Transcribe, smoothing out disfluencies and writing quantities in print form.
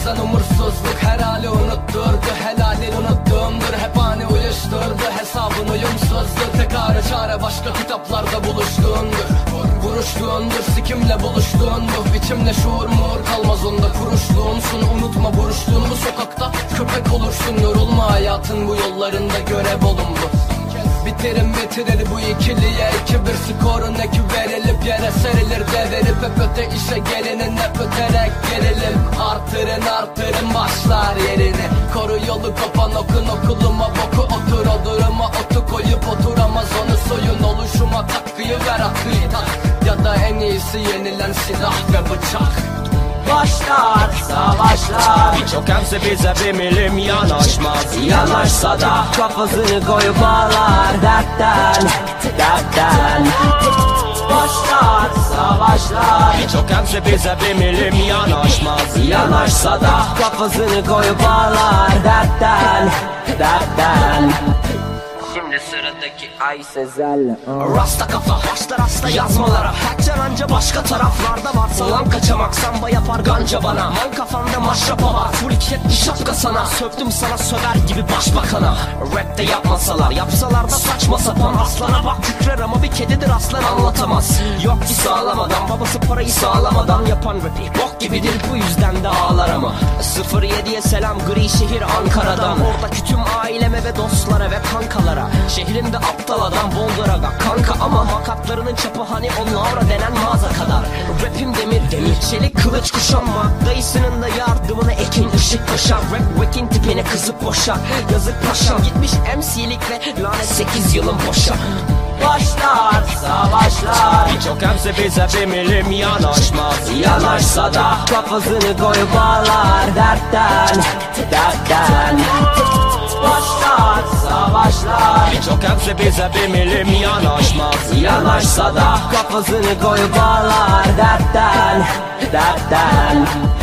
bazen umursuzluk her hali unutturdu. Helalini unuttuğumdur hep ani uyuşturdu. Hesabın uyumsuzdur, tek çare başka kitaplarda buluştuğundur. Vuruştuğundur, sikimle buluştuğun bu biçimle şuur muur kalmaz onda. Kuruşluğumsun, unutma buruştuğun bu sokakta köpek olursun. Yorulma hayatın bu yollarında, görev olun bu. Bitirir bu ikiliye 2-1 skorun eki verilip yere serilir. Devirip hep öte işe gelinin hep öterek gerilim. Artırın başlar yerini. Koru yolu kapan okun okuluma boku otur. O duruma otu koyup oturamaz onu soyun. Oluşuma katkıyı ver akıyı tak. Ya da en iyisi yenilen silah ve bıçak. Başlar savaşlar, birçok hemse bize bir milim yanaşmaz. yanaşsa da kafasını koyup ağlar dertten. Başlar savaşlar, Birçok hemse bize bir milim yanaşmaz. yanaşsa da kafasını koyup ağlar dertten. Şimdi sıradaki Ay Sezel. Rasta kafa başlar hasta yazmalara. Hackcan anca başka taraflarda var. Sağlam kaçamak samba yapar ganca bana. Man kafanda maşrapa var. Full hep bir şapka sana. Sövdüm sana söver gibi başbakana. Rap de yapmasalar, yapsalar da saçma sapan. Aslana bak kükrer ama bir kedidir aslan anlatamaz. Yok ki sağlam adam, babası parayı sağlamadan yapan rapi bok gibidir, bu yüzden de ağlar ama. 07'ye selam gri şehir Ankara'dan. Oradaki tüm aileme ve dostlara ve kankalara. Şehrimde aptal adam boldur aga kanka, ama makatlarının çapı hani on Laura denen mağaza kadar. Rapim demir çelik kılıç kuşanma. Dayısının da yardımına ekin ışık koşar. Rap wack'in tipine kızıp boşar. Yazık paşam gitmiş MC'lik ve lanet 8 yılın boşa. Başlar savaşlar, Birçok hemse bize bir milim yanaşmaz. yanaşsa da kafasını koyup ağlar dertten. Başlar savaşlar, Birçok hemse bize bir milim yanaşmaz. yanaşsa da kafasını koyup ağlar dertten.